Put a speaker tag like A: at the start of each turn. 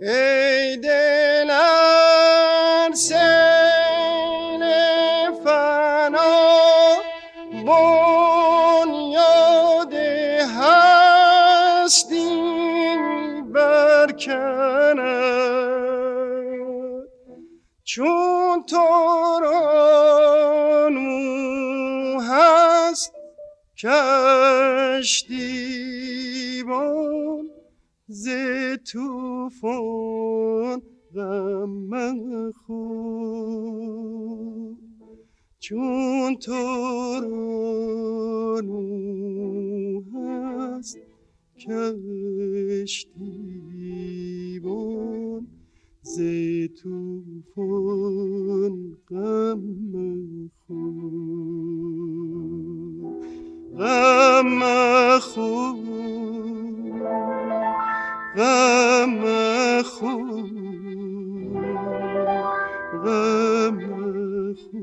A: ای دل ار سیل فنا بنیاد هستی برکند، چون تو را نو هست کشتیبان، ز طوفان غم مخور. چون تو را نو هست کشتیبان، ز طوفان غم مخور. غم مخور، غم مخور، غم مخور.